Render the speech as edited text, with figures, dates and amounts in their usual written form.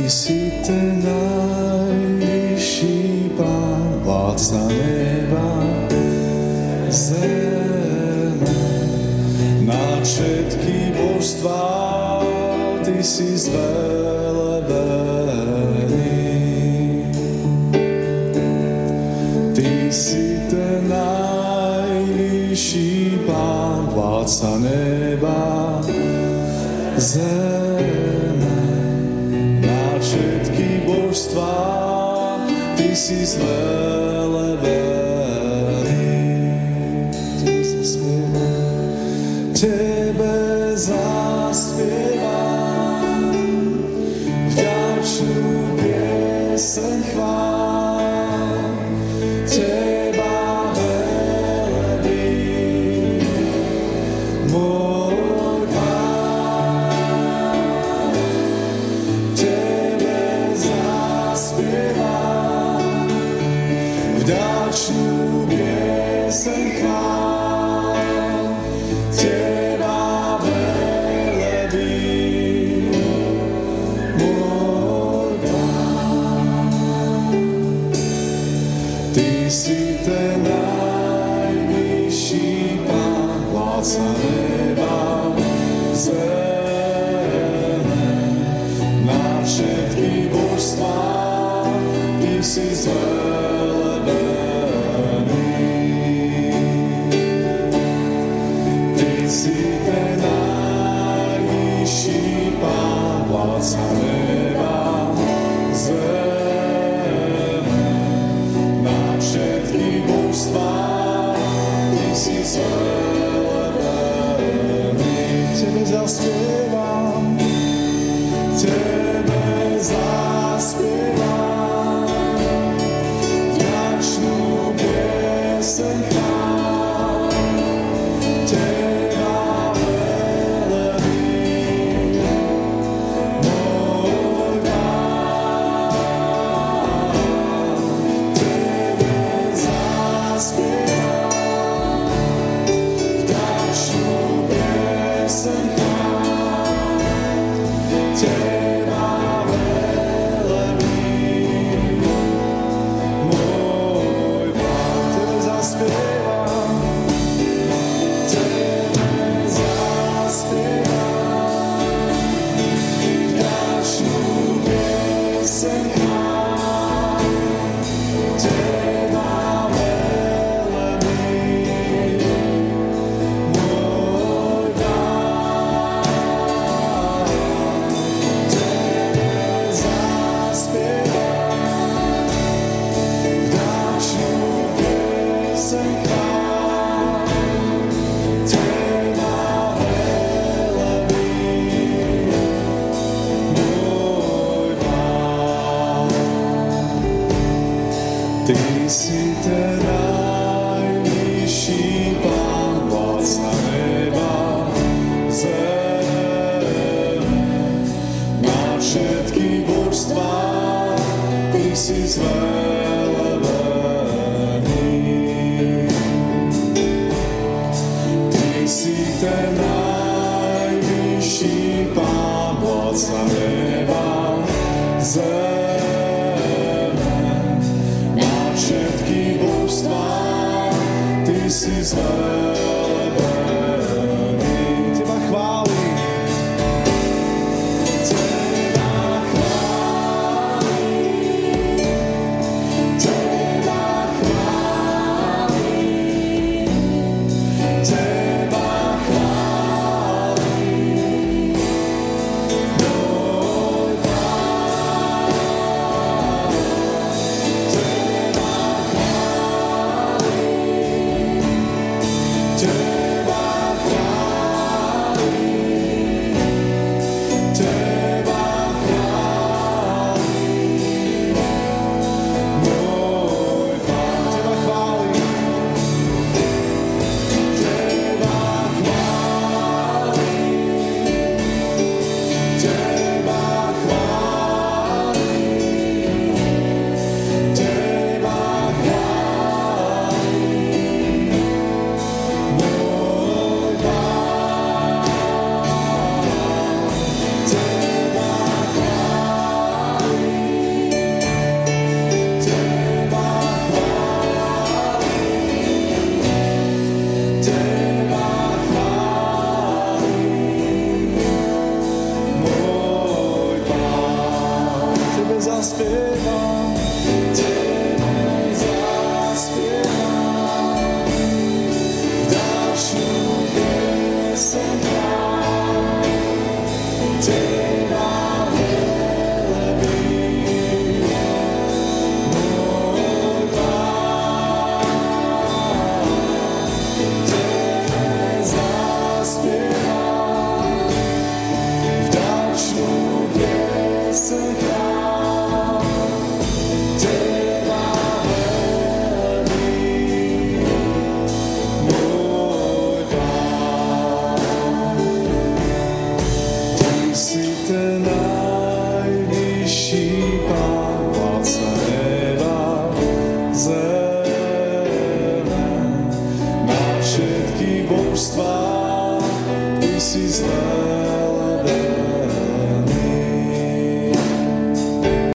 si ten najvyšší Pán, vládca neba, zeme, nad všetky božstvá, ty si zvelebený. Ty si ten najvyšší Pán, vládca neba, zeme, nad všetky božstvá, ty si zvelebený. Tebe zaspievam vďačnú pieseň chvál. Teba velebím, môj Pán. Tebe zaspievam vďačnú pieseň chvál. zaspievam, tebe zaspievam, vďačnú pieseň chvál, teba velebím, môj Pán. Tebe zaspievam, vďačnú pieseň chvál, teba velebím, môj Pán. Ty si ten najvyšší Pán, vládca neba, zeme, na všetky božstvá, ty si zverený.